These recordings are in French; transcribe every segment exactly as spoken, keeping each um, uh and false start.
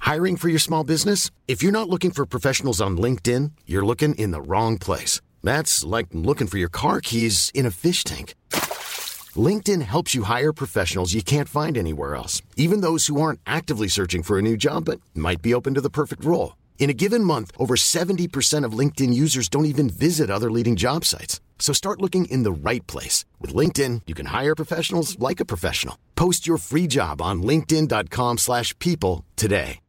Hiring for your small business? If you're not looking for professionals on LinkedIn, you're looking in the wrong place. That's like looking for your car keys in a fish tank. LinkedIn helps you hire professionals you can't find anywhere else, even those who aren't actively searching for a new job but might be open to the perfect role. In a given month, over seventy percent of LinkedIn users don't even visit other leading job sites. So start looking in the right place. With LinkedIn, you can hire professionals like a professional. Post your free job on linkedin.com slash people today.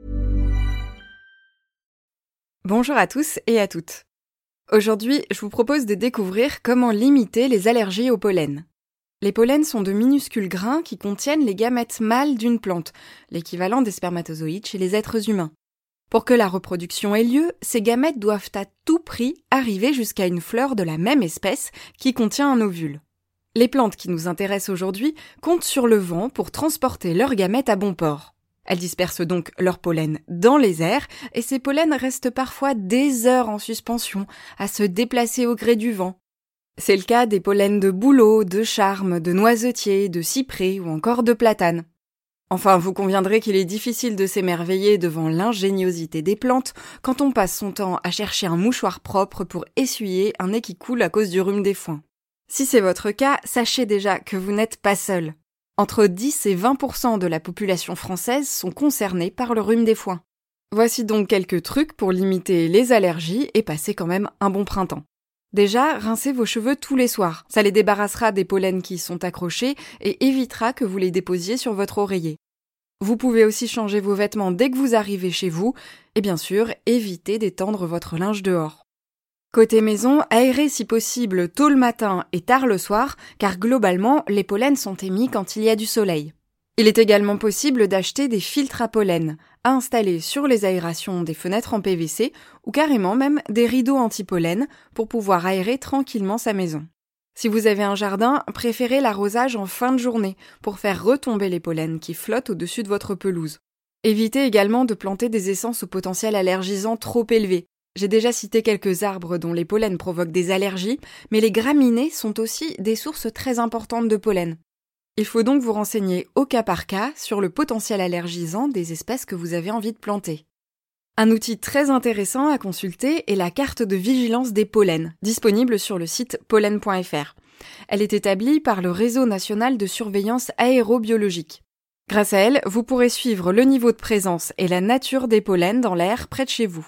Bonjour à tous et à toutes. Aujourd'hui, je vous propose de découvrir comment limiter les allergies au pollen. Les pollens sont de minuscules grains qui contiennent les gamètes mâles d'une plante, l'équivalent des spermatozoïdes chez les êtres humains. Pour que la reproduction ait lieu, ces gamètes doivent à tout prix arriver jusqu'à une fleur de la même espèce qui contient un ovule. Les plantes qui nous intéressent aujourd'hui comptent sur le vent pour transporter leurs gamètes à bon port. Elles dispersent donc leur pollen dans les airs et ces pollens restent parfois des heures en suspension, à se déplacer au gré du vent. C'est le cas des pollens de bouleau, de charme, de noisetier, de cyprès ou encore de platane. Enfin, vous conviendrez qu'il est difficile de s'émerveiller devant l'ingéniosité des plantes quand on passe son temps à chercher un mouchoir propre pour essuyer un nez qui coule à cause du rhume des foins. Si c'est votre cas, sachez déjà que vous n'êtes pas seul. Entre dix et vingt pour cent de la population française sont concernés par le rhume des foins. Voici donc quelques trucs pour limiter les allergies et passer quand même un bon printemps. Déjà, rincez vos cheveux tous les soirs. Ça les débarrassera des pollens qui y sont accrochés et évitera que vous les déposiez sur votre oreiller. Vous pouvez aussi changer vos vêtements dès que vous arrivez chez vous et bien sûr, évitez d'étendre votre linge dehors. Côté maison, aérez si possible tôt le matin et tard le soir car globalement, les pollens sont émis quand il y a du soleil. Il est également possible d'acheter des filtres à pollen à installer sur les aérations des fenêtres en P V C ou carrément même des rideaux anti-pollen pour pouvoir aérer tranquillement sa maison. Si vous avez un jardin, préférez l'arrosage en fin de journée pour faire retomber les pollens qui flottent au-dessus de votre pelouse. Évitez également de planter des essences au potentiel allergisant trop élevé. J'ai déjà cité quelques arbres dont les pollens provoquent des allergies, mais les graminées sont aussi des sources très importantes de pollen. Il faut donc vous renseigner au cas par cas sur le potentiel allergisant des espèces que vous avez envie de planter. Un outil très intéressant à consulter est la carte de vigilance des pollens, disponible sur le site pollen point f r. Elle est établie par le Réseau national de surveillance aérobiologique. Grâce à elle, vous pourrez suivre le niveau de présence et la nature des pollens dans l'air près de chez vous.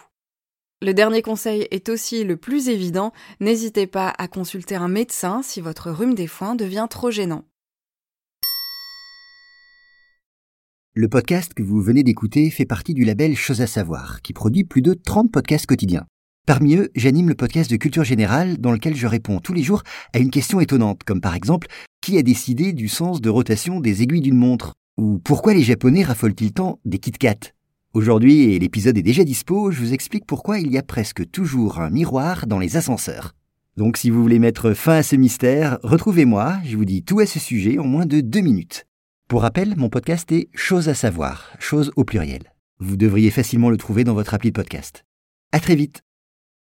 Le dernier conseil est aussi le plus évident, n'hésitez pas à consulter un médecin si votre rhume des foins devient trop gênant. Le podcast que vous venez d'écouter fait partie du label Chose à savoir, qui produit plus de trente podcasts quotidiens. Parmi eux, j'anime le podcast de Culture Générale, dans lequel je réponds tous les jours à une question étonnante, comme par exemple, qui a décidé du sens de rotation des aiguilles d'une montre? Ou pourquoi les Japonais raffolent-ils tant des Kit Kat? Aujourd'hui, et l'épisode est déjà dispo, je vous explique pourquoi il y a presque toujours un miroir dans les ascenseurs. Donc si vous voulez mettre fin à ce mystère, retrouvez-moi, je vous dis tout à ce sujet en moins de deux minutes. Pour rappel, mon podcast est Chose à savoir, chose au pluriel. Vous devriez facilement le trouver dans votre appli de podcast. À très vite.